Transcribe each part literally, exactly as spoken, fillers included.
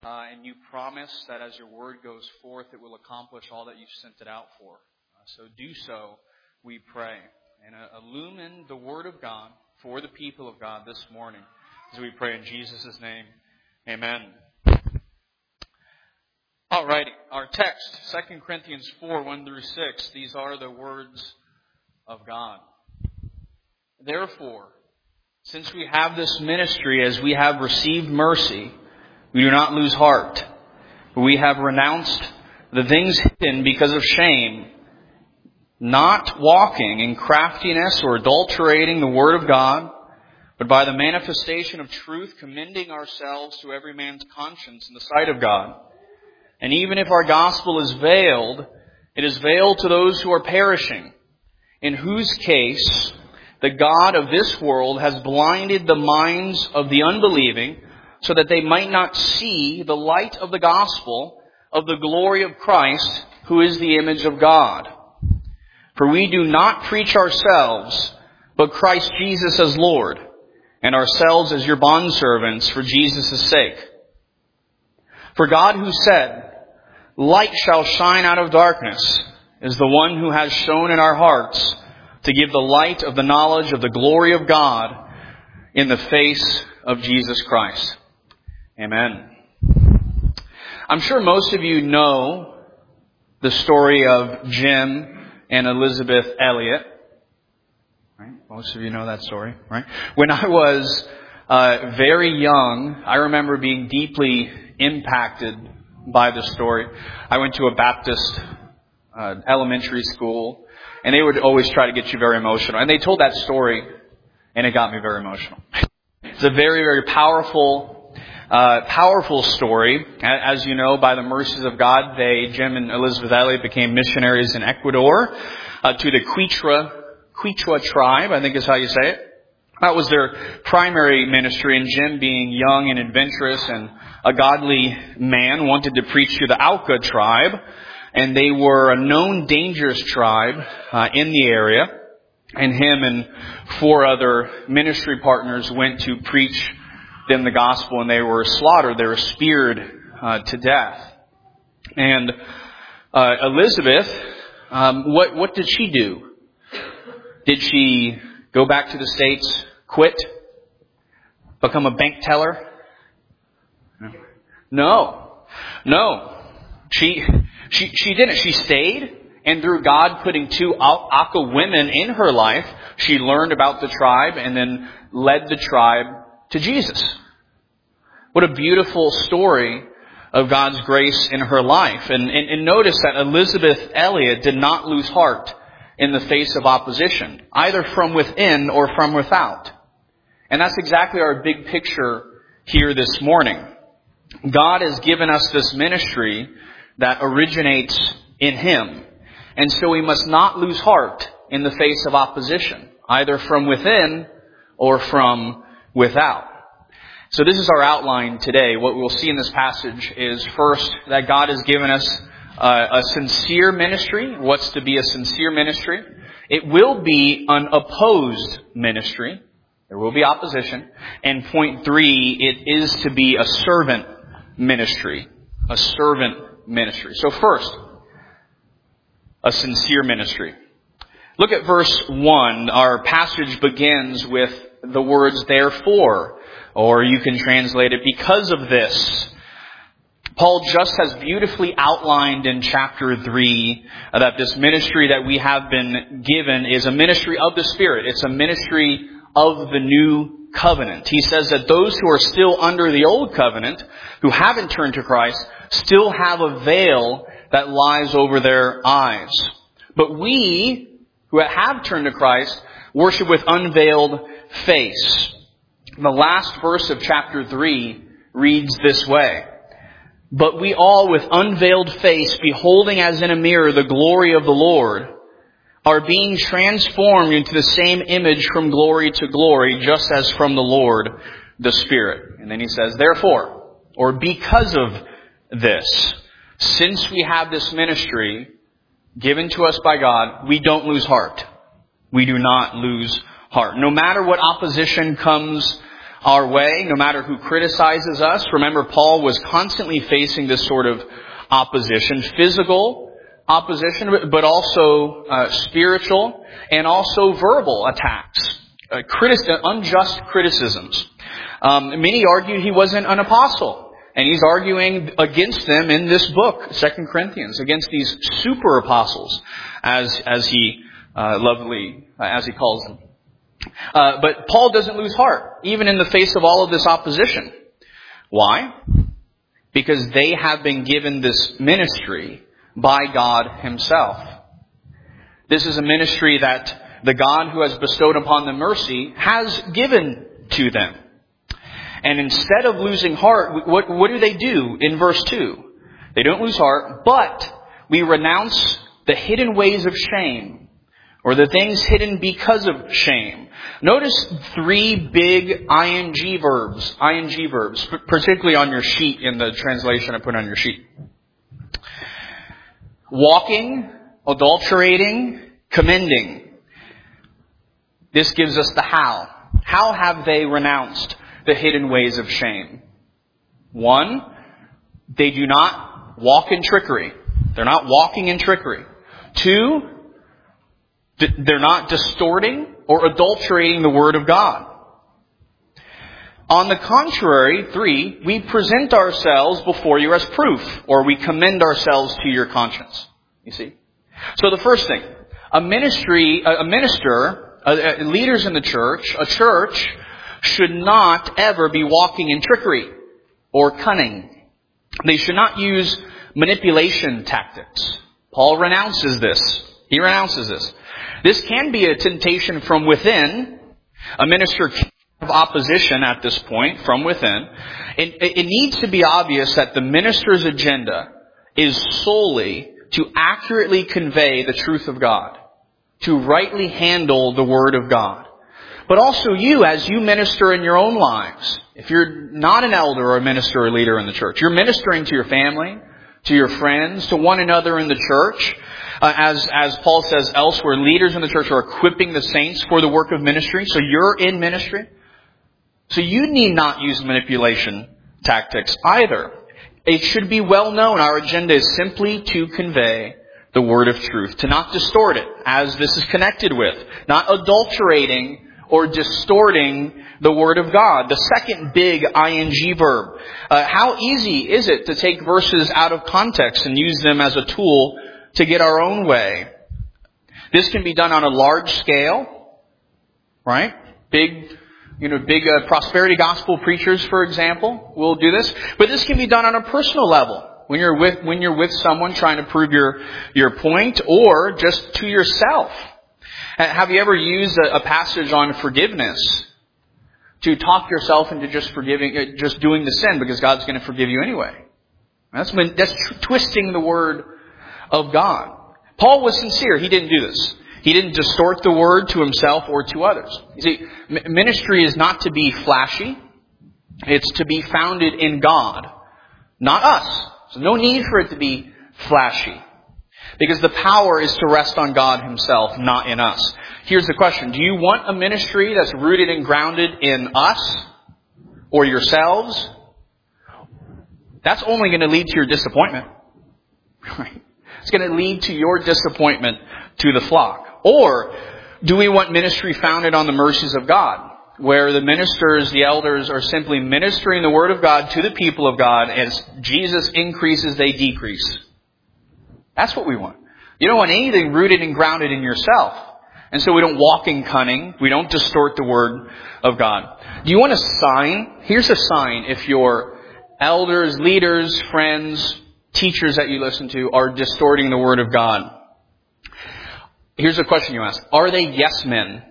Uh, and you promise that as your word goes forth, it will accomplish all that you've sent it out for. Uh, so do so, we pray. And uh, illumine the word of God for the people of God this morning as we pray in Jesus' name. Amen. All right, our text, Second Corinthians four, one through six. These are the words of God. Therefore, since we have this ministry as we have received mercy, we do not lose heart. We have renounced the things hidden because of shame, not walking in craftiness or adulterating the word of God, but by the manifestation of truth, commending ourselves to every man's conscience in the sight of God. And even if our gospel is veiled, it is veiled to those who are perishing, in whose case the God of this world has blinded the minds of the unbelieving, so that they might not see the light of the gospel of the glory of Christ, who is the image of God. For we do not preach ourselves, but Christ Jesus as Lord, and ourselves as your bondservants for Jesus' sake. For God, who said, "Light shall shine out of darkness," is the one who has shone in our hearts to give the light of the knowledge of the glory of God in the face of Jesus Christ. Amen. I'm sure most of you know the story of Jim and Elizabeth Elliot. Right? Most of you know that story, right? When I was uh, very young, I remember being deeply impacted by the story. I went to a Baptist uh, elementary school, and they would always try to get you very emotional. And they told that story, and it got me very emotional. It's a very, very powerful Uh, powerful story. As you know, by the mercies of God, they, Jim and Elizabeth Elliot, became missionaries in Ecuador uh, to the Quichua, Quichua tribe, I think is how you say it. That was their primary ministry, and Jim, being young and adventurous and a godly man, wanted to preach to the Auca tribe, and they were a known dangerous tribe uh, in the area, and him and four other ministry partners went to preach them the gospel, and they were slaughtered. They were speared uh, to death. And uh, Elizabeth, um, what what did she do? Did she go back to the States, quit, become a bank teller? No, no. She she she didn't. She stayed, and through God putting two Auca women in her life, she learned about the tribe and then led the tribe to Jesus. What a beautiful story of God's grace in her life. And, and, and notice that Elizabeth Elliot did not lose heart in the face of opposition, either from within or from without. And that's exactly our big picture here this morning. God has given us this ministry that originates in Him. And so we must not lose heart in the face of opposition, either from within or from without. So this is our outline today. What we'll see in this passage is, first, that God has given us uh, a sincere ministry. What's to be a sincere ministry? It will be an opposed ministry. There will be opposition. And point three, it is to be a servant ministry. A servant ministry. So first, a sincere ministry. Look at verse one. Our passage begins with the words, therefore. Or you can translate it, because of this. Paul just has beautifully outlined in chapter three that this ministry that we have been given is a ministry of the Spirit. It's a ministry of the new covenant. He says that those who are still under the old covenant, who haven't turned to Christ, still have a veil that lies over their eyes. But we, who have turned to Christ, worship with unveiled face. The last verse of chapter three reads this way. But we all, with unveiled face, beholding as in a mirror the glory of the Lord, are being transformed into the same image from glory to glory, just as from the Lord, the Spirit. And then he says, therefore, or because of this, since we have this ministry given to us by God, we don't lose heart. We do not lose heart. No matter what opposition comes our way, no matter who criticizes us. Remember, Paul was constantly facing this sort of opposition, physical opposition, but also uh, spiritual and also verbal attacks, uh, criti- unjust criticisms. Um, many argued he wasn't an apostle, and he's arguing against them in this book, Second Corinthians, against these super apostles, as as he uh, lovely uh, as he calls them. Uh, but Paul doesn't lose heart, even in the face of all of this opposition. Why? Because they have been given this ministry by God Himself. This is a ministry that the God who has bestowed upon them mercy has given to them. And instead of losing heart, what, what do they do in verse two? They don't lose heart, but we renounce the hidden ways of shame, or the things hidden because of shame. Notice three big ing verbs, ing verbs, particularly on your sheet in the translation I put on your sheet. Walking, adulterating, commending. This gives us the how. How have they renounced the hidden ways of shame? One, they do not walk in trickery. They're not walking in trickery. Two, they're not distorting or adulterating the Word of God. On the contrary, three, we present ourselves before you as proof, or we commend ourselves to your conscience. You see? So the first thing, a ministry, a minister, uh, leaders in the church, a church should not ever be walking in trickery or cunning. They should not use manipulation tactics. Paul renounces this. He renounces this. This can be a temptation from within. A minister can have opposition at this point from within. It, it needs to be obvious that the minister's agenda is solely to accurately convey the truth of God, to rightly handle the Word of God. But also you, as you minister in your own lives, if you're not an elder or a minister or leader in the church, you're ministering to your family, to your friends, to one another in the church. Uh, as, as Paul says elsewhere, leaders in the church are equipping the saints for the work of ministry. So you're in ministry. So you need not use manipulation tactics either. It should be well known our agenda is simply to convey the word of truth, to not distort it, as this is connected with, not adulterating or distorting the Word of God. The second big ing verb. Uh, how easy is it to take verses out of context and use them as a tool to get our own way? This can be done on a large scale, right? Big, you know, big uh, prosperity gospel preachers, for example, will do this. But this can be done on a personal level. When you're with, when you're with someone trying to prove your, your point, or just to yourself. Have you ever used a, a passage on forgiveness to talk yourself into just forgiving, just doing the sin because God's going to forgive you anyway? That's when, that's tr- twisting the Word of God. Paul was sincere. He didn't do this. He didn't distort the Word to himself or to others. You see, ministry is not to be flashy. It's to be founded in God, not us. So no need for it to be flashy. Because the power is to rest on God Himself, not in us. Here's the question. Do you want a ministry that's rooted and grounded in us or yourselves? That's only going to lead to your disappointment. Right? It's going to lead to your disappointment to the flock. Or do we want ministry founded on the mercies of God, where the ministers, the elders, are simply ministering the Word of God to the people of God, as Jesus increases, they decrease? That's what we want. You don't want anything rooted and grounded in yourself. And so we don't walk in cunning. We don't distort the Word of God. Do you want a sign? Here's a sign if your elders, leaders, friends, teachers that you listen to are distorting the Word of God. Here's a question you ask. Are they yes men?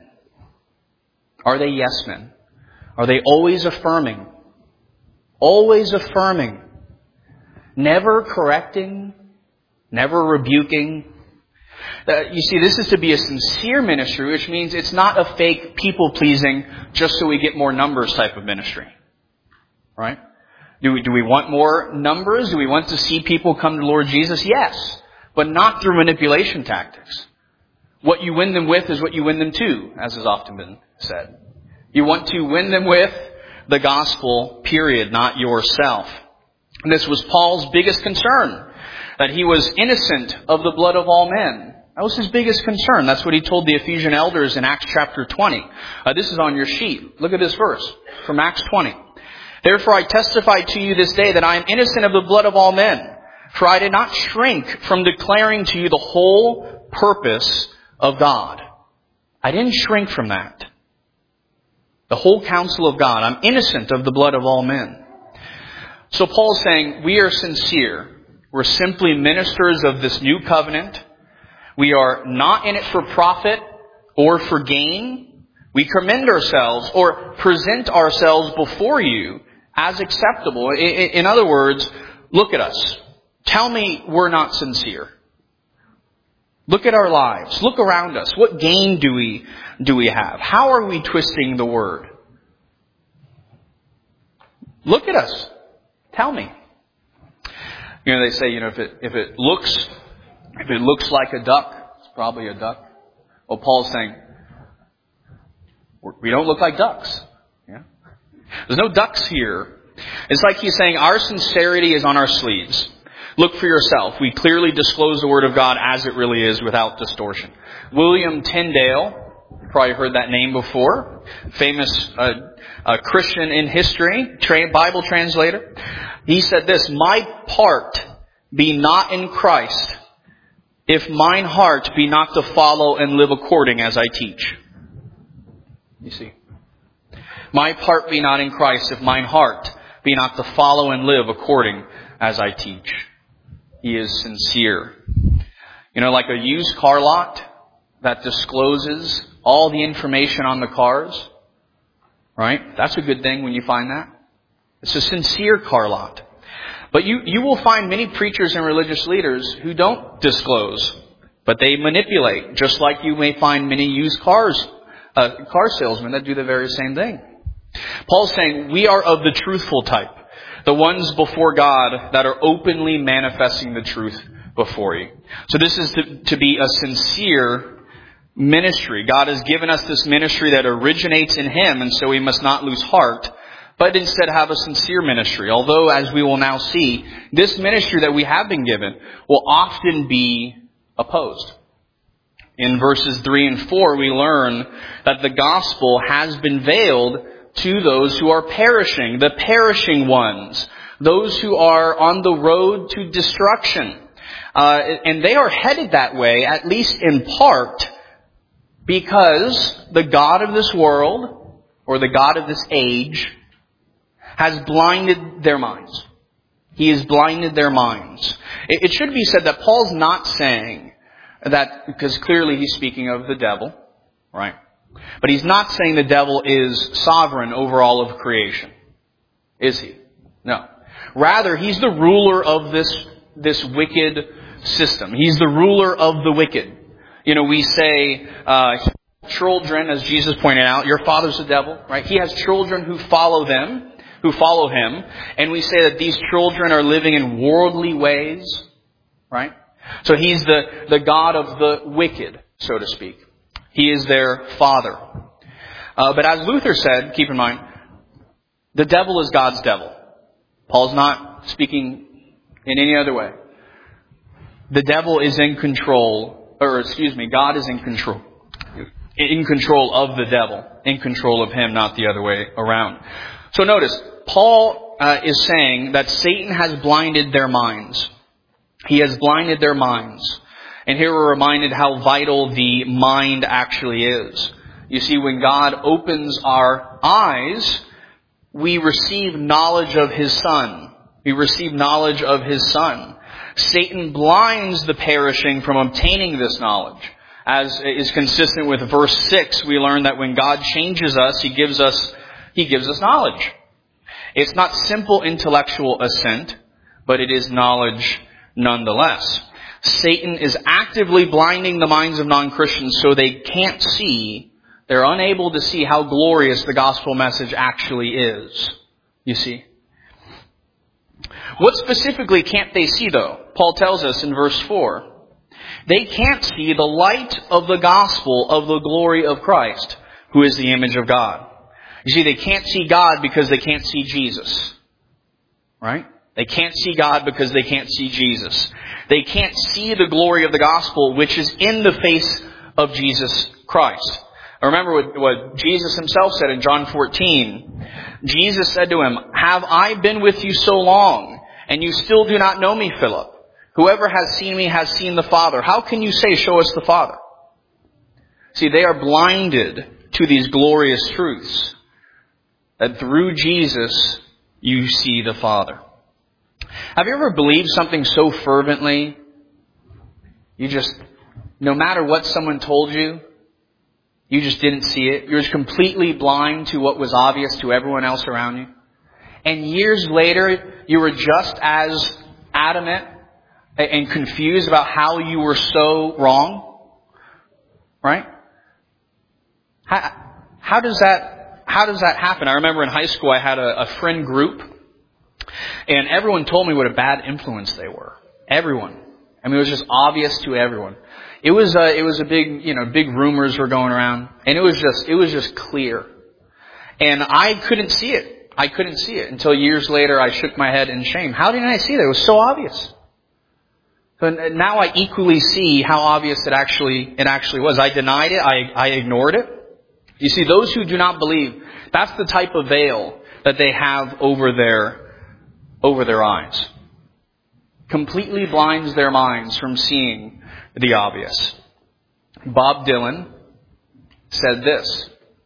Are they yes men? Are they always affirming? Always affirming. Never correcting? Never rebuking. Uh, you see, this is to be a sincere ministry, which means it's not a fake people-pleasing, just so we get more numbers type of ministry. Right? Do we, do we want more numbers? Do we want to see people come to Lord Jesus? Yes. But not through manipulation tactics. What you win them with is what you win them to, as has often been said. You want to win them with the gospel, period, not yourself. And this was Paul's biggest concern, that he was innocent of the blood of all men. That was his biggest concern. That's what he told the Ephesian elders in Acts chapter twenty. Uh, this is on your sheet. Look at this verse from Acts twenty. Therefore I testify to you this day that I am innocent of the blood of all men. For I did not shrink from declaring to you the whole purpose of God. I didn't shrink from that. The whole counsel of God. I'm innocent of the blood of all men. So Paul's saying we are sincere. We're simply ministers of this new covenant. We are not in it for profit or for gain. We commend ourselves or present ourselves before you as acceptable. In other words, look at us. Tell me we're not sincere. Look at our lives. Look around us. What gain do we do we have? How are we twisting the word? Look at us. Tell me. You know, they say, you know, if it if it looks if it looks like a duck, it's probably a duck. Well, Paul's saying we don't look like ducks. Yeah. There's no ducks here. It's like he's saying our sincerity is on our sleeves. Look for yourself. We clearly disclose the Word of God as it really is without distortion. William Tyndale, you probably heard that name before, famous uh, uh, Christian in history, tra- Bible translator. He said this, my part be not in Christ, if mine heart be not to follow and live according as I teach. You see. My part be not in Christ, if mine heart be not to follow and live according as I teach. He is sincere. You know, like a used car lot that discloses all the information on the cars, right? That's a good thing when you find that. It's a sincere car lot. But you, you will find many preachers and religious leaders who don't disclose, but they manipulate, just like you may find many used cars, uh, car salesmen that do the very same thing. Paul's saying we are of the truthful type. The ones before God that are openly manifesting the truth before you. So this is to, to be a sincere ministry. God has given us this ministry that originates in Him, and so we must not lose heart, but instead have a sincere ministry. Although, as we will now see, this ministry that we have been given will often be opposed. In verses three and four, we learn that the gospel has been veiled to those who are perishing, the perishing ones, those who are on the road to destruction. Uh, and they are headed that way, at least in part, because the God of this world, or the God of this age, has blinded their minds. He has blinded their minds. It, it should be said that Paul's not saying that, because clearly he's speaking of the devil, right? But he's not saying the devil is sovereign over all of creation. Is he? No. Rather, he's the ruler of this, this wicked system. He's the ruler of the wicked. You know, we say, uh, children, as Jesus pointed out, your father's the devil, right? He has children who follow them, who follow him. And we say that these children are living in worldly ways, right? So he's the, the God of the wicked, so to speak. He is their father. Uh, but as Luther said, keep in mind, the devil is God's devil. Paul's not speaking in any other way. The devil is in control, or excuse me, God is in control. In control of the devil. In control of him, not the other way around. So notice, Paul uh, is saying that Satan has blinded their minds. He has blinded their minds. And here we're reminded how vital the mind actually is. You see, when God opens our eyes, we receive knowledge of His Son. We receive knowledge of His Son. Satan blinds the perishing from obtaining this knowledge. As is consistent with verse six, we learn that when God changes us, He gives us, He gives us knowledge. It's not simple intellectual assent, but it is knowledge nonetheless. Satan is actively blinding the minds of non-Christians so they can't see, they're unable to see how glorious the gospel message actually is. You see? What specifically can't they see though? Paul tells us in verse four. They can't see the light of the gospel of the glory of Christ, who is the image of God. You see, they can't see God because they can't see Jesus. Right? They can't see God because they can't see Jesus. They can't see the glory of the gospel, which is in the face of Jesus Christ. Remember what, what Jesus himself said in John fourteen. Jesus said to him, "Have I been with you so long, and you still do not know me, Philip? Whoever has seen me has seen the Father. How can you say, 'Show us the Father'?" See, they are blinded to these glorious truths. That through Jesus, you see the Father. Have you ever believed something so fervently, you just, no matter what someone told you, you just didn't see it? You're just completely blind to what was obvious to everyone else around you. And years later, you were just as adamant and confused about how you were so wrong. Right? How, how does that, how does that happen? I remember in high school I had a, a friend group, and everyone told me what a bad influence they were. Everyone. I mean, it was just obvious to everyone. It was a, it was a big, you know, big rumors were going around, and it was just, it was just clear. And I couldn't see it. I couldn't see it until years later I shook my head in shame. How didn't I see that? It was so obvious. But now I equally see how obvious it actually, it actually was. I denied it. I, I ignored it. You see, those who do not believe, that's the type of veil that they have over their, over their eyes. Completely blinds their minds from seeing the obvious. Bob Dylan said this: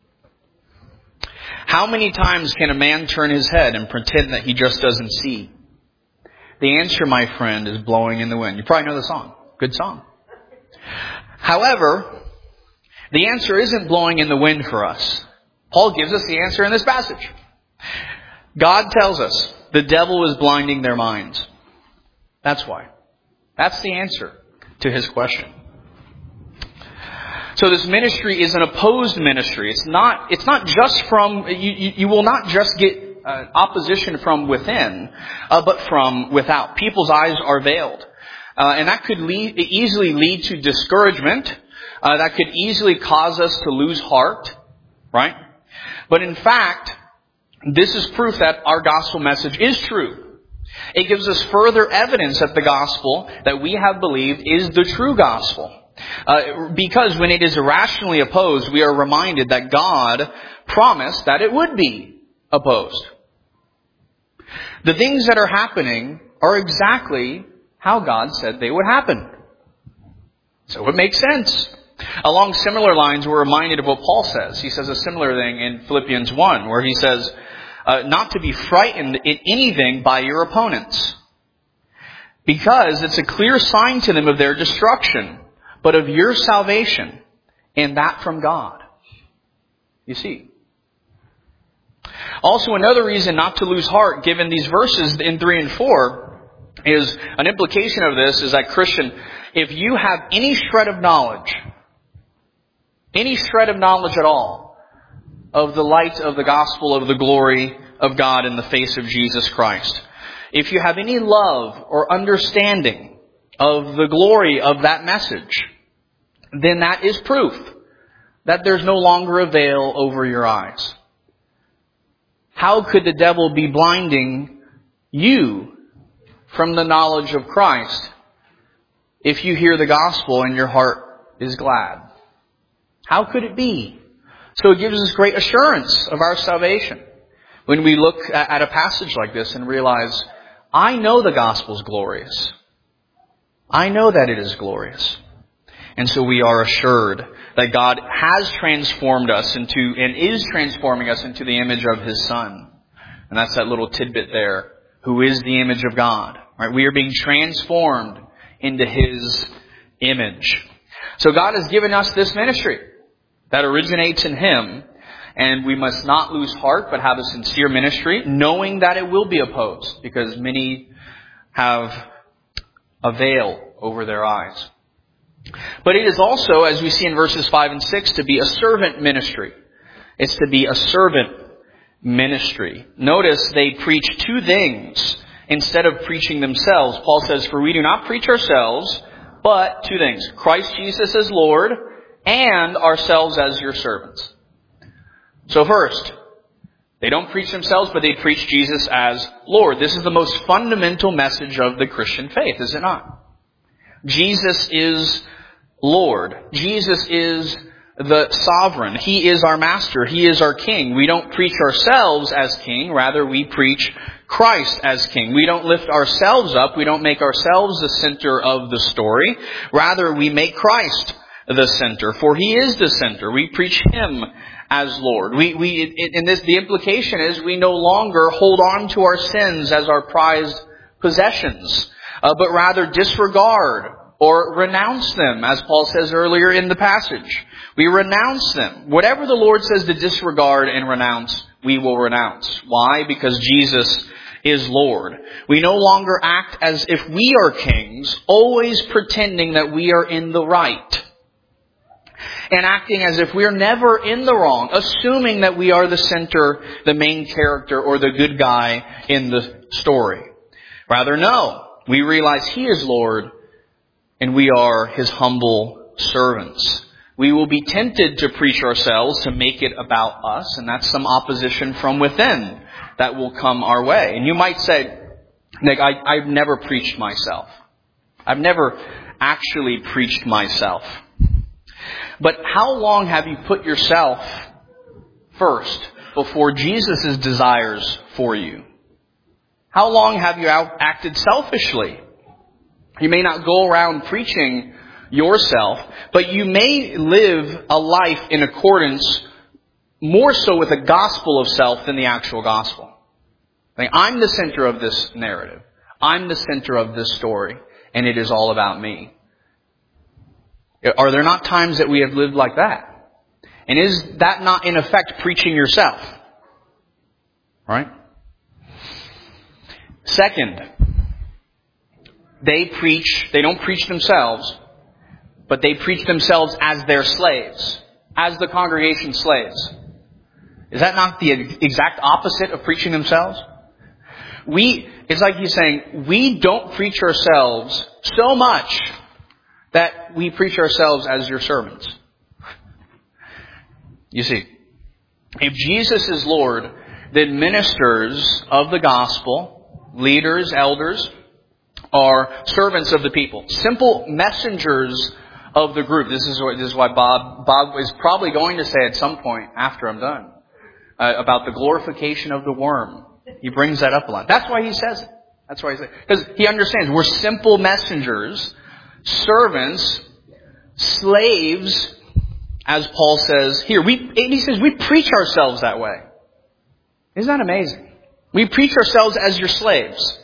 "How many times can a man turn his head and pretend that he just doesn't see? The answer, my friend, is blowing in the wind." You probably know the song. Good song. However, the answer isn't blowing in the wind for us. Paul gives us the answer in this passage. God tells us the devil is blinding their minds. That's why. That's the answer to his question. So this ministry is an opposed ministry. It's not, it's not just from, you, you, you will not just get uh, opposition from within, uh, but from without. People's eyes are veiled. Uh, and that could lead, easily lead to discouragement. Uh, that could easily cause us to lose heart. Right? But in fact, this is proof that our gospel message is true. It gives us further evidence that the gospel that we have believed is the true gospel. Uh, because when it is irrationally opposed, we are reminded that God promised that it would be opposed. The things that are happening are exactly how God said they would happen. So it makes sense. Along similar lines, we're reminded of what Paul says. He says a similar thing in Philippians one, where he says, Uh, not to be frightened in anything by your opponents, because it's a clear sign to them of their destruction, but of your salvation, and that from God. You see. Also, another reason not to lose heart, given these verses in three and four, is an implication of this is that, Christian, if you have any shred of knowledge, any shred of knowledge at all, of the light of the gospel of the glory of God in the face of Jesus Christ, if you have any love or understanding of the glory of that message, then that is proof that there's no longer a veil over your eyes. How could the devil be blinding you from the knowledge of Christ if you hear the gospel and your heart is glad? How could it be? So it gives us great assurance of our salvation when we look at a passage like this and realize, I know the gospel's glorious. I know that it is glorious. And so we are assured that God has transformed us into, and is transforming us into the image of His Son. And that's that little tidbit there, who is the image of God. Right? We are being transformed into His image. So God has given us this ministry that originates in Him, and we must not lose heart, but have a sincere ministry, knowing that it will be opposed, because many have a veil over their eyes. But it is also, as we see in verses five and six, to be a servant ministry. It's to be a servant ministry. Notice they preach two things instead of preaching themselves. Paul says, "For we do not preach ourselves, but two things: Christ Jesus as Lord, and ourselves as your servants." So first, They don't preach themselves, but they preach Jesus as Lord. This is the most fundamental message of the Christian faith, is it not? Jesus is Lord. Jesus is the sovereign. He is our master. He is our king. We don't preach ourselves as king. Rather, we preach Christ as king. We don't lift ourselves up. We don't make ourselves the center of the story. Rather, we make Christ the center, for He is the center. We preach Him as Lord. We, we, in this, the implication is we no longer hold on to our sins as our prized possessions, uh, but rather disregard or renounce them, as Paul says earlier in the passage. We renounce them. Whatever the Lord says to disregard and renounce, we will renounce. Why? Because Jesus is Lord. We no longer act as if we are kings, always pretending that we are in the right, and acting as if we are never in the wrong, assuming that we are the center, the main character, or the good guy in the story. Rather, no. We realize He is Lord, and we are His humble servants. We will be tempted to preach ourselves, to make it about us, and that's some opposition from within that will come our way. And you might say, Nick, I, I've never preached myself. I've never actually preached myself. But how long have you put yourself first before Jesus' desires for you? How long have you out- acted selfishly? You may not go around preaching yourself, but you may live a life in accordance more so with the gospel of self than the actual gospel. Like, I'm the center of this narrative. I'm the center of this story, and it is all about me. Are there not times that we have lived like that? And is that not, in effect, preaching yourself? Right? Second, they preach, they don't preach themselves, but they preach themselves as their slaves, as the congregation's slaves. Is that not the exact opposite of preaching themselves? We, it's like he's saying, we don't preach ourselves so much that we preach ourselves as your servants. You see, if Jesus is Lord, then ministers of the gospel, leaders, elders, are servants of the people. Simple messengers of the group. This is what, this is why Bob, Bob is probably going to say at some point after I'm done, uh, about the glorification of the worm. He brings that up a lot. That's why he says it. That's why he says it. Because he understands we're simple messengers, servants, slaves, as Paul says here. We, and he says we preach ourselves that way. Isn't that amazing? We preach ourselves as your slaves.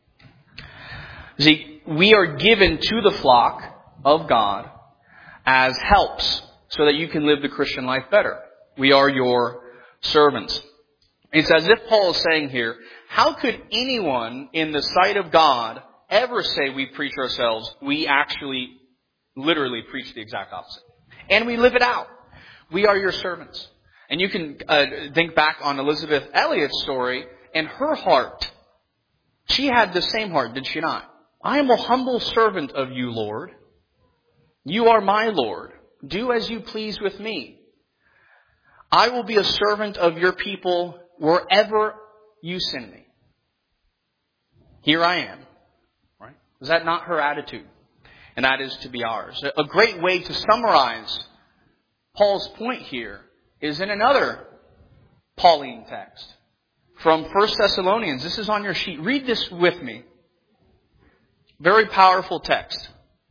See, we are given to the flock of God as helps so that you can live the Christian life better. We are your servants. It's as if Paul is saying here, how could anyone in the sight of God ever say we preach ourselves? We actually literally preach the exact opposite. And we live it out. We are your servants. And you can uh, think back on Elizabeth Elliot's story and her heart. She had the same heart, did she not? I am a humble servant of you, Lord. You are my Lord. Do as you please with me. I will be a servant of your people wherever you send me. Here I am. Right? Is that not her attitude? And that is to be ours. A great way to summarize Paul's point here is in another Pauline text from First Thessalonians. This is on your sheet. Read this with me. Very powerful text.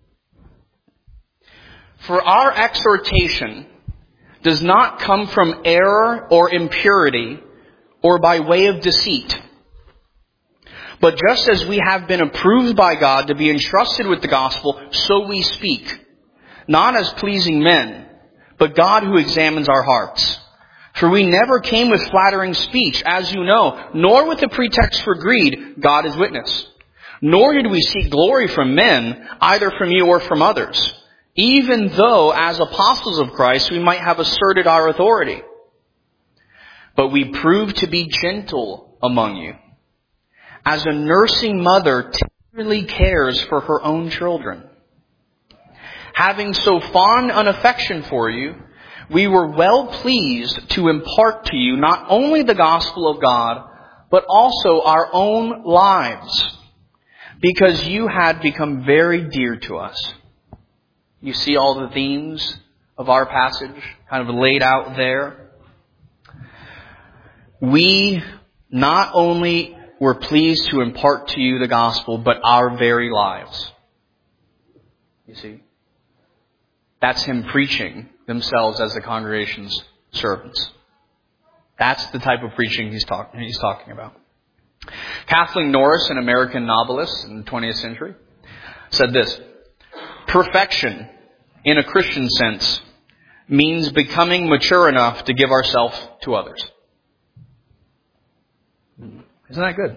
For our exhortation does not come from error or impurity or by way of deceit. But just as we have been approved by God to be entrusted with the gospel, so we speak, not as pleasing men, but God who examines our hearts. For we never came with flattering speech, as you know, nor with a pretext for greed, God is witness. Nor did we seek glory from men, either from you or from others, even though as apostles of Christ we might have asserted our authority. But we proved to be gentle among you, as a nursing mother tenderly cares for her own children. Having so fond an affection for you, we were well pleased to impart to you not only the gospel of God, but also our own lives, because you had become very dear to us. You see all the themes of our passage kind of laid out there. We not only were pleased to impart to you the gospel, but our very lives. You see? That's him preaching themselves as the congregation's servants. That's the type of preaching he's, talk, he's talking about. Kathleen Norris, an American novelist in the twentieth century, said this: perfection, in a Christian sense, means becoming mature enough to give ourselves to others. Isn't that good?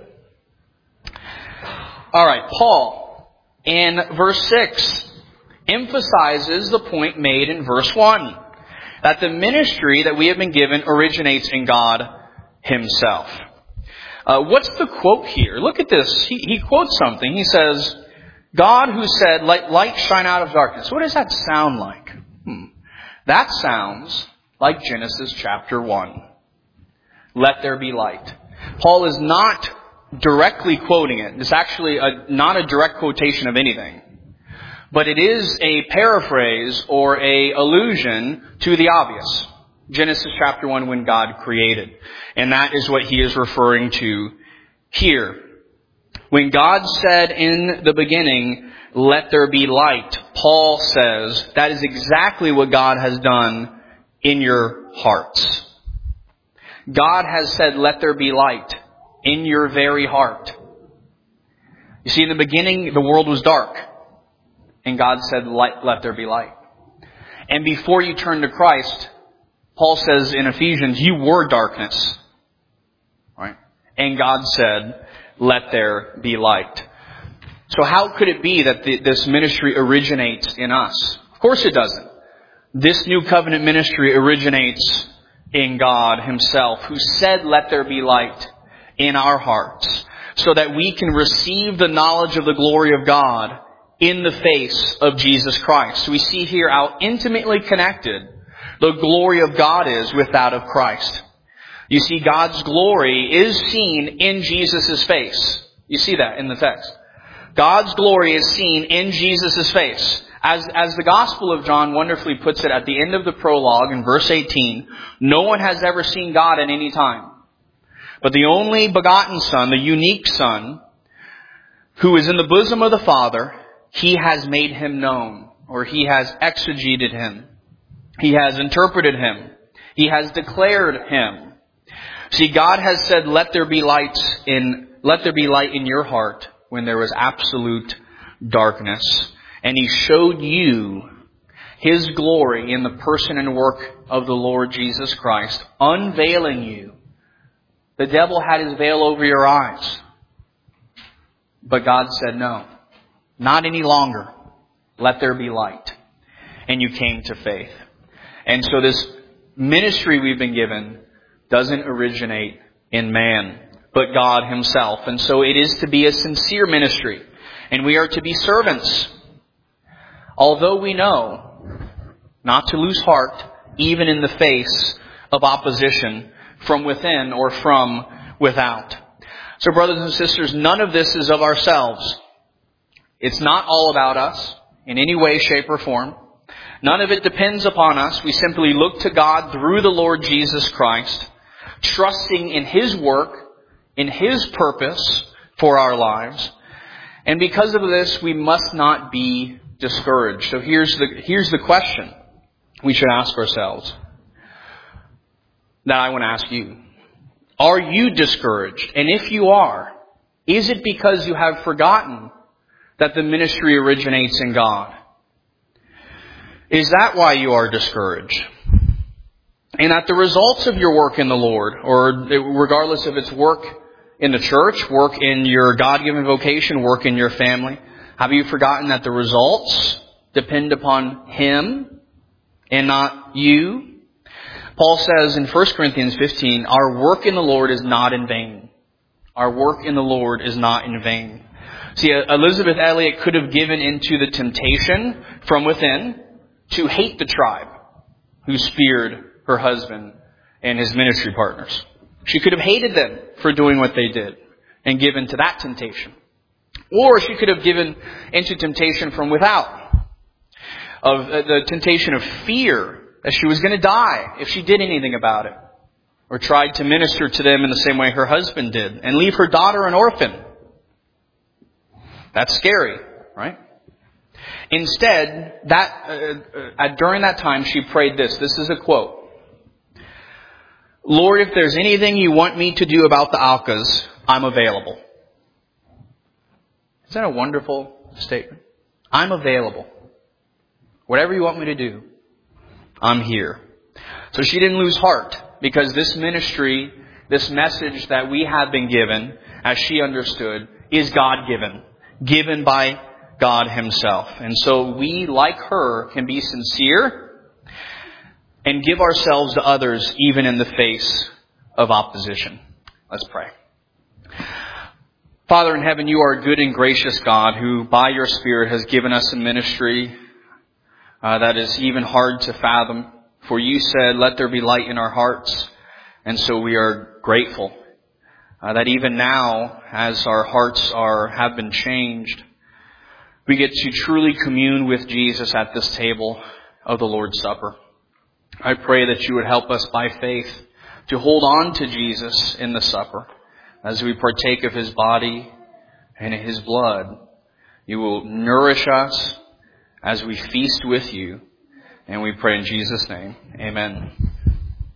All right, Paul, in verse six, emphasizes the point made in verse one, that the ministry that we have been given originates in God himself. Uh, what's the quote here? Look at this. He, he quotes something. He says, God who said, let light shine out of darkness. What does that sound like? Hmm. That sounds like Genesis chapter one. Let there be light. Paul is not directly quoting it. It's actually a, not a direct quotation of anything. But it is a paraphrase or a allusion to the obvious. Genesis chapter one, when God created. And that is what he is referring to here. When God said in the beginning, let there be light, Paul says that is exactly what God has done in your hearts. God has said, let there be light in your very heart. You see, in the beginning, the world was dark. And God said, let, let there be light. And before you turn to Christ, Paul says in Ephesians, you were darkness. Right? And God said, let there be light. So how could it be that the, this ministry originates in us? Of course it doesn't. This new covenant ministry originates in God himself, who said, let there be light in our hearts, so that we can receive the knowledge of the glory of God in the face of Jesus Christ. We see here how intimately connected the glory of God is with that of Christ. You see, God's glory is seen in Jesus' face. You see that in the text. God's glory is seen in Jesus' face. As, as the Gospel of John wonderfully puts it at the end of the prologue in verse eighteen, no one has ever seen God at any time. But the only begotten Son, the unique Son, who is in the bosom of the Father, he has made him known, or he has exegeted him. He has interpreted him. He has declared him. See, God has said, let there be light in, let there be light in your heart when there was absolute darkness. And he showed you his glory in the person and work of the Lord Jesus Christ, unveiling you. The devil had his veil over your eyes. But God said, no, not any longer. Let there be light. And you came to faith. And so this ministry we've been given doesn't originate in man, but God himself. And so it is to be a sincere ministry. And we are to be servants. Although we know not to lose heart, even in the face of opposition from within or from without. So brothers and sisters, none of this is of ourselves. It's not all about us in any way, shape, or form. None of it depends upon us. We simply look to God through the Lord Jesus Christ, trusting in his work, in his purpose for our lives. And because of this, we must not be discouraged. So here's the, here's the question we should ask ourselves, that I want to ask you. Are you discouraged? And if you are, is it because you have forgotten that the ministry originates in God? Is that why you are discouraged? And that the results of your work in the Lord, or regardless of its work in the church, work in your God-given vocation, work in your family, have you forgotten that the results depend upon him and not you? Paul says in First Corinthians fifteen, our work in the Lord is not in vain. Our work in the Lord is not in vain. See, Elizabeth Elliot could have given into the temptation from within to hate the tribe. who speared her husband and his ministry partners. She could have hated them for doing what they did and given to that temptation. Or she could have given into temptation from without, of uh, the temptation of fear that she was going to die if she did anything about it, or tried to minister to them in the same way her husband did and leave her daughter an orphan. That's scary, right? Instead, that uh, uh, during that time she prayed this. This is a quote. Lord, if there's anything you want me to do about the Alkas, I'm available. Isn't that a wonderful statement? I'm available. Whatever you want me to do, I'm here. So she didn't lose heart, because this ministry, this message that we have been given, as she understood, is God-given. Given by God Himself. And so we, like her, can be sincere and give ourselves to others even in the face of opposition. Let's pray. Father in heaven, you are a good and gracious God who, by your Spirit, has given us a ministry uh, that is even hard to fathom. For you said, let there be light in our hearts. And so we are grateful uh, that even now, as our hearts are have been changed, we get to truly commune with Jesus at this table of the Lord's Supper. I pray that you would help us by faith to hold on to Jesus in the supper. As we partake of His body and His blood, you will nourish us as we feast with you. And we pray in Jesus' name. Amen.